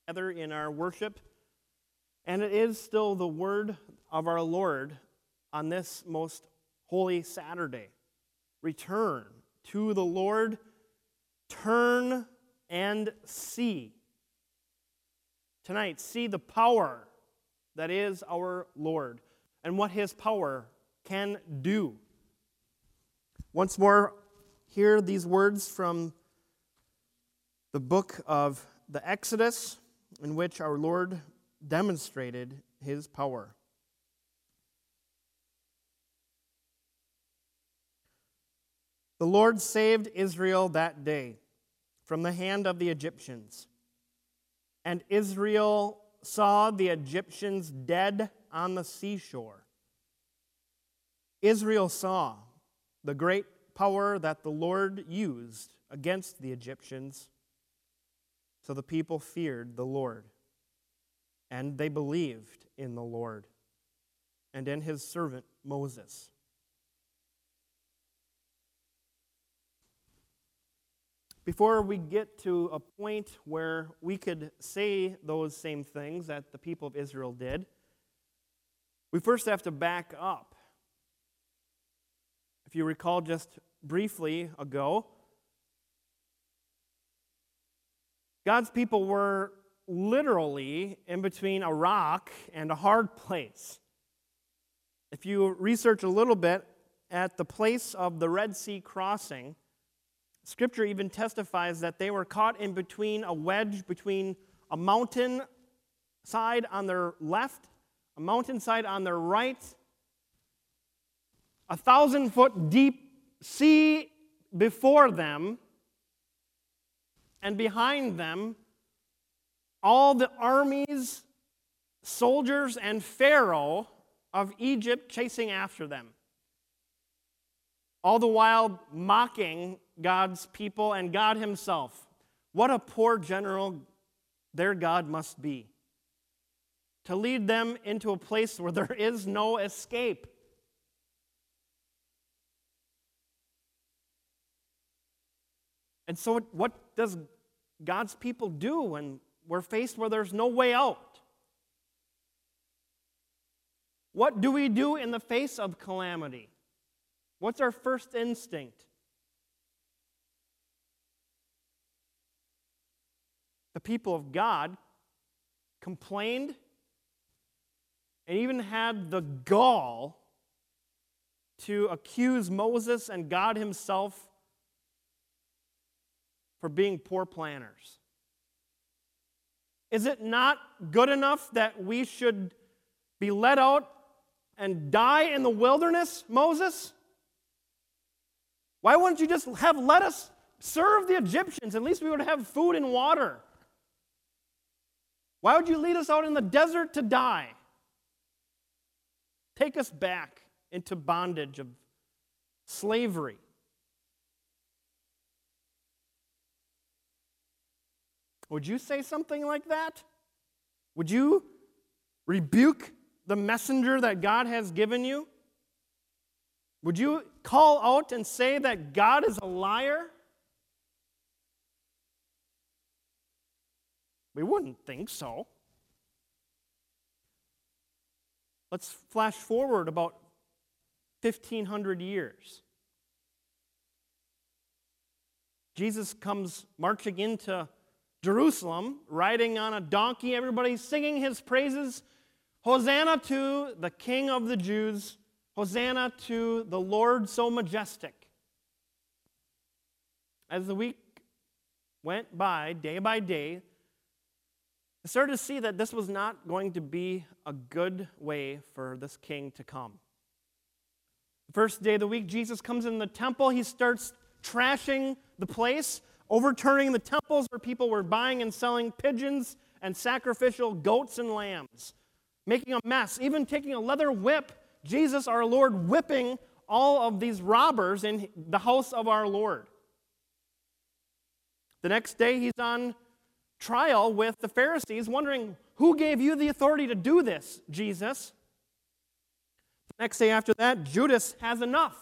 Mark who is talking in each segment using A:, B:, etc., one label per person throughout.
A: together in our worship, and it is still the word of our Lord on this most holy Saturday. Return to the Lord, turn and see. Tonight, see the power that is our Lord and what His power can do. Once more, hear these words from the book of the Exodus, in which our Lord demonstrated His power. The Lord saved Israel that day from the hand of the Egyptians. And Israel saw the Egyptians dead on the seashore. Israel saw the great power that the Lord used against the Egyptians. So the people feared the Lord, and they believed in the Lord and in His servant Moses. Before we get to a point where we could say those same things that the people of Israel did, we first have to back up. If you recall just briefly ago, God's people were literally in between a rock and a hard place. If you research a little bit at the place of the Red Sea crossing, Scripture even testifies that they were caught in between a wedge between a mountain side on their left, a mountainside on their right, 1,000-foot deep sea before them, and behind them, all the armies, soldiers, and Pharaoh of Egypt chasing after them. All the while mocking God's people and God Himself. What a poor general their God must be, to lead them into a place where there is no escape. And so what does God's people do when we're faced where there's no way out? What do we do in the face of calamity? What's our first instinct? The people of God complained and even had the gall to accuse Moses and God Himself for being poor planners. Is it not good enough that we should be let out and die in the wilderness, Moses? Why wouldn't you just have let us serve the Egyptians? At least we would have food and water. Why would you lead us out in the desert to die? Take us back into bondage of slavery. Would you say something like that? Would you rebuke the messenger that God has given you? Would you call out and say that God is a liar? We wouldn't think so. Let's flash forward about 1,500 years. Jesus comes marching into Jerusalem, riding on a donkey. Everybody's singing His praises. Hosanna to the King of the Jews. Hosanna to the Lord so majestic. As the week went by, day, I started to see that this was not going to be a good way for this king to come. The first day of the week, Jesus comes in the temple. He starts trashing the place, overturning the temples where people were buying and selling pigeons and sacrificial goats and lambs, making a mess, even taking a leather whip, Jesus, our Lord, whipping all of these robbers in the house of our Lord. The next day, He's on trial with the Pharisees, wondering, who gave you the authority to do this, Jesus? The next day after that, Judas has enough.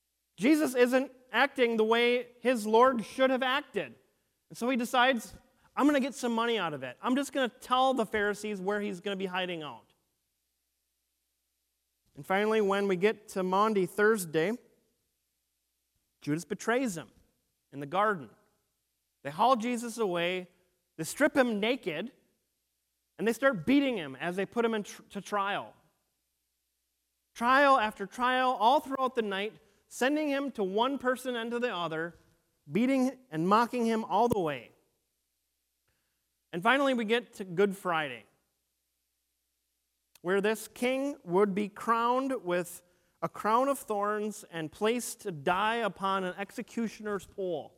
A: Jesus isn't acting the way his Lord should have acted. And so he decides, I'm going to get some money out of it. I'm just going to tell the Pharisees where he's going to be hiding out. And finally, when we get to Maundy Thursday, Judas betrays him in the garden. They haul Jesus away, they strip him naked, and they start beating him as they put him to trial. Trial after trial, all throughout the night, sending him to one person and to the other, beating and mocking him all the way. And finally, we get to Good Friday, where this king would be crowned with a crown of thorns and placed to die upon an executioner's pole.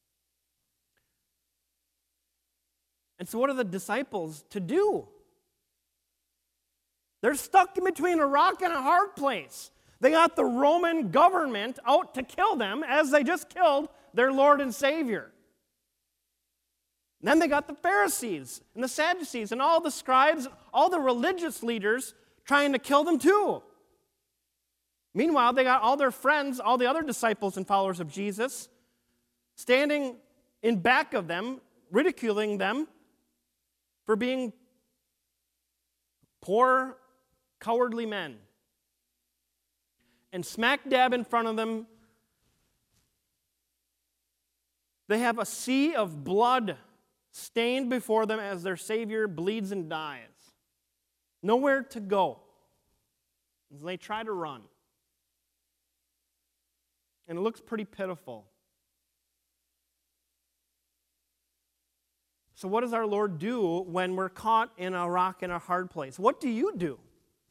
A: And so what are the disciples to do? They're stuck in between a rock and a hard place. They got the Roman government out to kill them as they just killed their Lord and Savior. And then they got the Pharisees and the Sadducees and all the scribes, all the religious leaders trying to kill them too. Meanwhile, they got all their friends, all the other disciples and followers of Jesus, standing in back of them, ridiculing them for being poor, cowardly men. And smack dab in front of them, they have a sea of blood stained before them as their Savior bleeds and dies. Nowhere to go. As they try to run. And it looks pretty pitiful. So what does our Lord do when we're caught in a rock in a hard place? What do you do?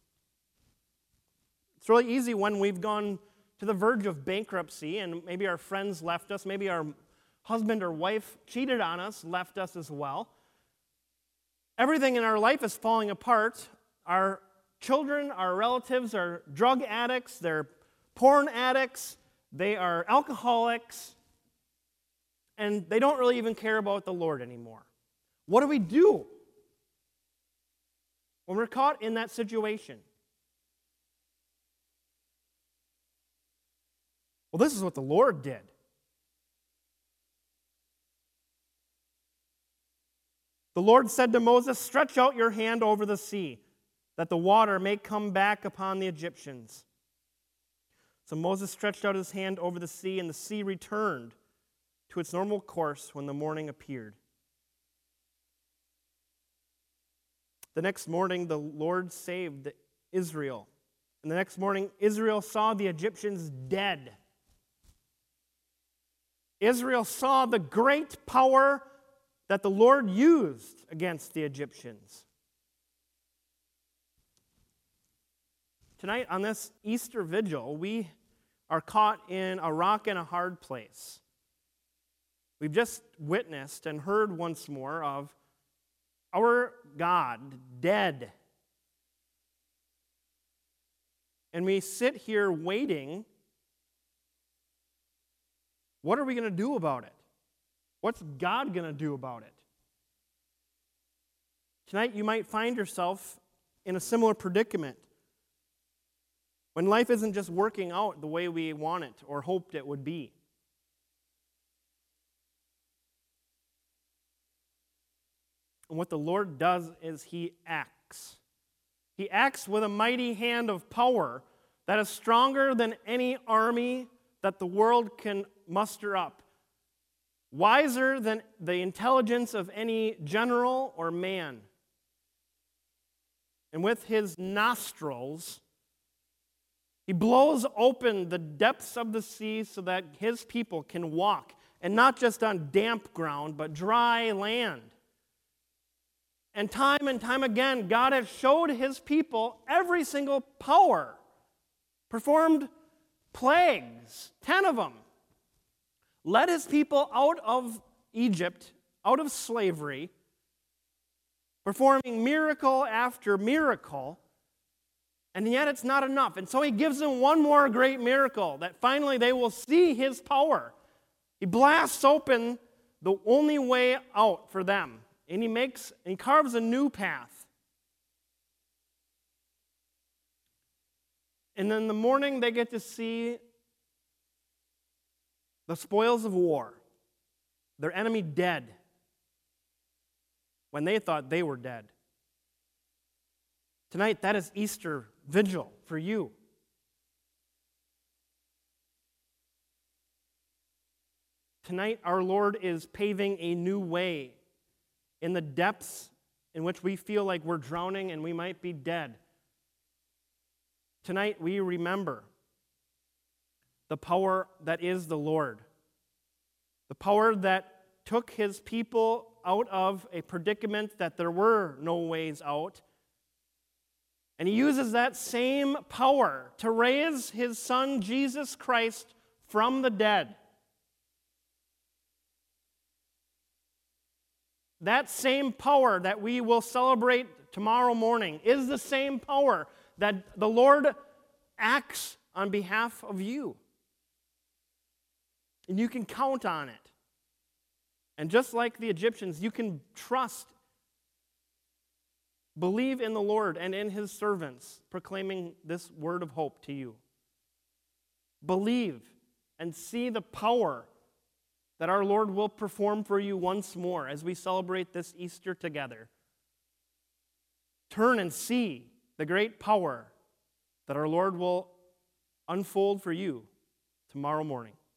A: It's really easy when we've gone to the verge of bankruptcy and maybe our friends left us, maybe our husband or wife cheated on us, left us as well. Everything in our life is falling apart. Our children, our relatives are drug addicts, they're porn addicts, they are alcoholics, and they don't really even care about the Lord anymore. What do we do when we're caught in that situation? Well, this is what the Lord did. The Lord said to Moses, "Stretch out your hand over the sea, that the water may come back upon the Egyptians." So Moses stretched out his hand over the sea, and the sea returned to its normal course when the morning appeared. The next morning, the Lord saved Israel. And the next morning, Israel saw the Egyptians dead. Israel saw the great power that the Lord used against the Egyptians. Tonight, on this Easter vigil, we are caught in a rock and a hard place. We've just witnessed and heard once more of our God dead. And we sit here waiting. What are we going to do about it? What's God going to do about it? Tonight you might find yourself in a similar predicament when life isn't just working out the way we want it or hoped it would be. And what the Lord does is He acts. He acts with a mighty hand of power that is stronger than any army that the world can muster up. Wiser than the intelligence of any general or man. And with His nostrils, He blows open the depths of the sea so that His people can walk, and not just on damp ground, but dry land. And time again, God has showed His people every single power, performed plagues, 10 of them, led His people out of Egypt, out of slavery, performing miracle after miracle, and yet it's not enough. And so He gives them one more great miracle that finally they will see His power. He blasts open the only way out for them, and He carves a new path. And in the morning they get to see the spoils of war, their enemy dead. when they thought they were dead. Tonight, that is Easter vigil for you. Tonight, our Lord is paving a new way in the depths in which we feel like we're drowning and we might be dead. Tonight, we remember the power that is the Lord, the power that took his people out of a predicament that there were no ways out. And he uses that same power to raise his Son, Jesus Christ, from the dead. That same power that we will celebrate tomorrow morning is the same power that the Lord acts on behalf of you. And you can count on it. And just like the Egyptians, you can trust, believe in the Lord and in his servants, proclaiming this word of hope to you. Believe and see the power that our Lord will perform for you once more as we celebrate this Easter together. Turn and see the great power that our Lord will unfold for you tomorrow morning.